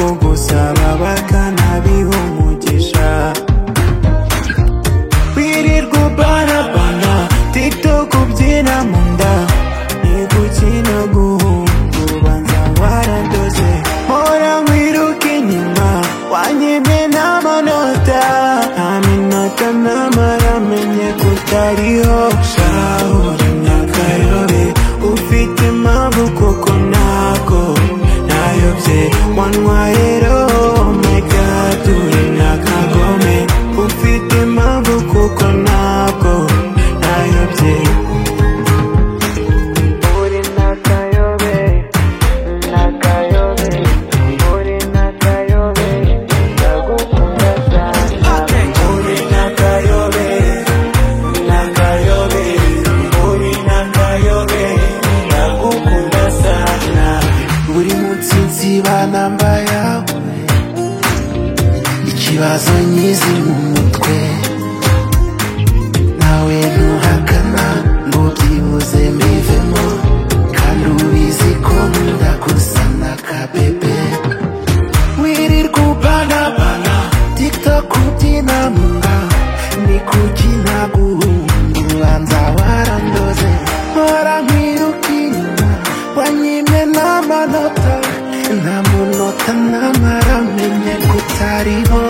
kugusaba bakanabiha umugisha. Wirirwa ubanabana TikTok ubyina mu nda, ni gukina guhunga ubanza warandoze. Mpora nkwiruka inyuma wanyimye n'amanota, nta minota namara menye ko utariho. Shahura nyakayobe ufite impamvu koko ntabwo nayobye wantwayero. Oh my God uri nakagome ufite impamvu koko ntabwo nayobye. Uri nakayobe nakayobe uri nakayobe ndagukunda cyane. Uri nakayobe nakayobe uri nakayobe ndagukunda sana. Buri munsi nsiba namba yawe, ikibazo nyizi mu mutwe, nawe ntuhakana ngo byibuze mbivemo, kandi ubizi ko nkunda gusa n'akabebe. Wirirwa ubanabana TikTok ubyina mu nda, ni kubyina guhunga ubanza warandoze. Mpora nkwiruka inyuma wanyimye n'amanota, nta munota namara menye ko utariho.